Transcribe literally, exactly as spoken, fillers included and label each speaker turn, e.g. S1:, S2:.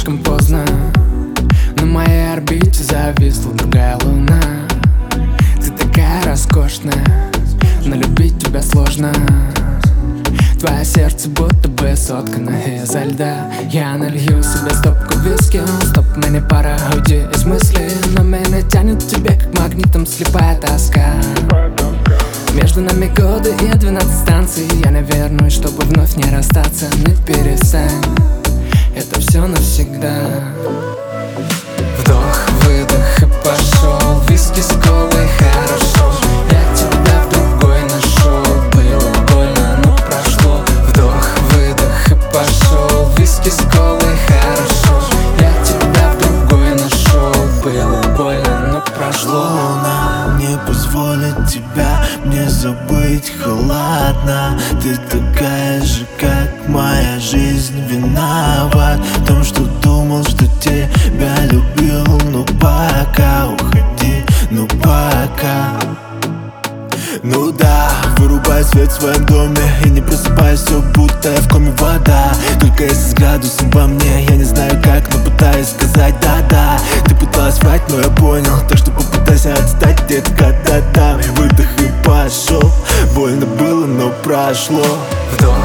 S1: слишком поздно. На моей орбите зависла другая луна. Ты такая роскошная, но любить тебя сложно. Твое сердце будто бы соткано изо льда. Я налью себе стопку виски, стоп, мне пора, уйди из мыслей. Но меня тянет к тебе, как магнитом слепая тоска. Между нами годы и двенадцать станций. Я не вернусь, чтобы вновь не расстаться. Не перестань, это все навсегда. Вдох, выдох и пошел. Виски с колой, хорошо. Я тебя в другой нашел. Было больно, но прошло. Вдох, выдох и пошел. Виски с колой, хорошо. Я тебя в другой нашел. Было больно, но прошло.
S2: Луна не позволит тебя мне забыть холодно. Ты такая же, как моя жизнь. Виноват в том, что думал, что тебя любил. Ну пока уходи, ну пока. Ну да, вырубай свет в своем доме и не просыпаюсь, все будто я в коме вода. Только если с градусом во мне, я не знаю как, но пытаюсь сказать да-да. Ты пыталась врать, но я понял, так что попытайся отстать, детка, да-да. Выдох и пошел, больно было, но прошло.
S1: Вдох,